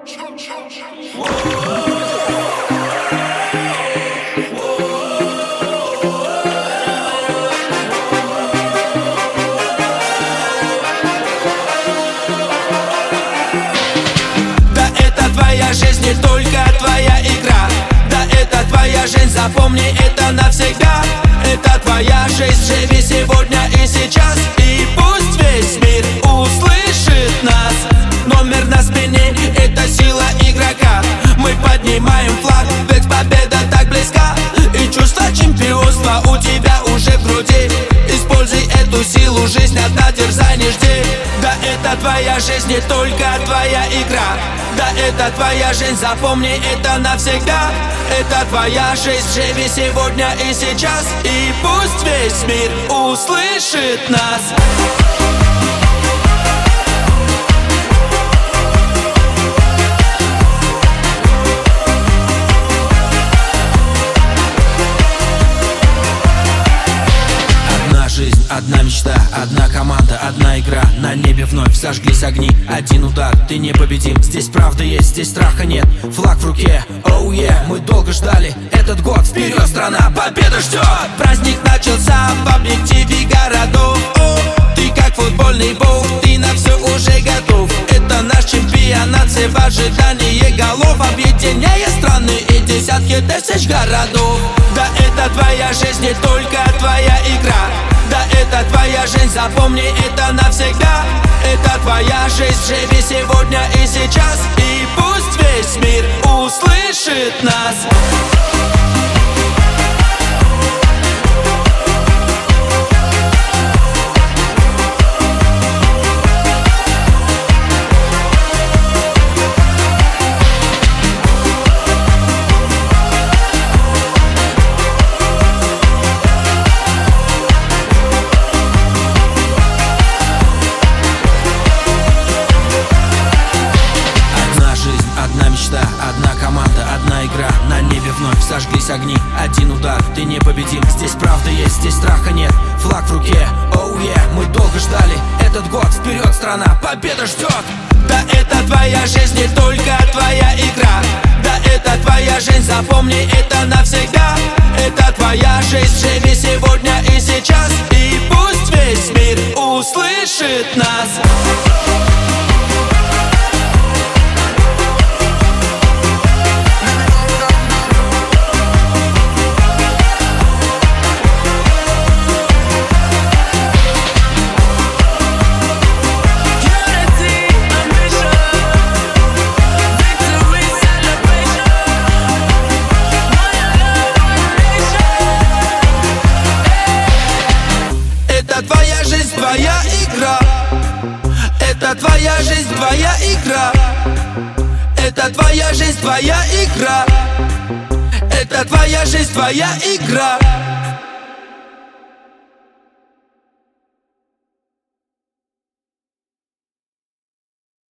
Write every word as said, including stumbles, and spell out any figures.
Да это твоя жизнь, не только твоя игра. Да это твоя жизнь, запомни это навсегда. Это твоя жизнь, живи сегодня и сейчас. И пусть весь мир услышит нас. Номер на спине — это сила игрока. Мы поднимаем флаг, ведь победа так близка. И чувство чемпионства у тебя уже в груди. Используй эту силу, жизнь одна, дерзай, не жди. Да это твоя жизнь, не только твоя игра. Да это твоя жизнь, запомни это навсегда. Это твоя жизнь, живи сегодня и сейчас. И пусть весь мир услышит нас. Одна мечта, одна команда, одна игра. На небе вновь зажглись огни. Один удар, ты непобедим. Здесь правда есть, здесь страха нет. Флаг в руке, оу oh yeah. Мы долго ждали этот год. Вперед, страна, победа ждет. Праздник начался в объективе городов. О, ты как футбольный бог, ты на все уже готов. Это наш чемпионат, все в ожидании голов. Объединяя страны и десятки тысяч городов. Да это твоя жизнь, не только твоя игра. Да это твоя жизнь, запомни это навсегда. Это твоя жизнь, живи сегодня и сейчас. И пусть весь мир услышит нас. Одна команда, одна игра. На небе вновь зажглись огни. Один удар, ты непобедим. Здесь правда есть, здесь страха нет. Флаг в руке, оу oh yeah. Мы долго ждали этот год. Вперед, страна, победа ждет. Да это твоя жизнь, не только твоя игра. Да это твоя жизнь, запомни это навсегда. Это твоя жизнь, живи сегодня и сейчас. И пусть весь мир услышит нас. Твоя жизнь, твоя игра. Это твоя жизнь, твоя игра. Это твоя жизнь, твоя игра. Это твоя жизнь, твоя игра.